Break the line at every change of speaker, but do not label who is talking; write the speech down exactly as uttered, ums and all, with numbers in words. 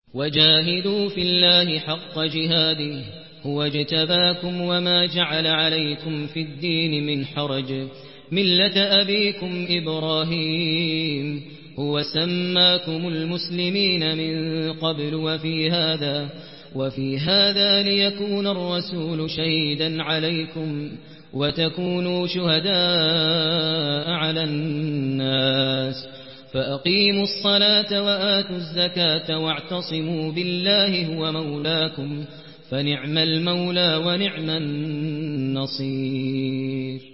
وجاهدوا في الله حق جهاده هو اجتباكم وما جعل عليكم في الدين من حرج ملة أبيكم إبراهيم هو سماكم المسلمين من قبل وفي هذا وفي هذا ليكون الرسول شهيدا عليكم وتكونوا شهداء على الناس فأقيموا الصلاة وآتوا الزكاة واعتصموا بالله هو مولاكم فنعم المولى ونعم النصير.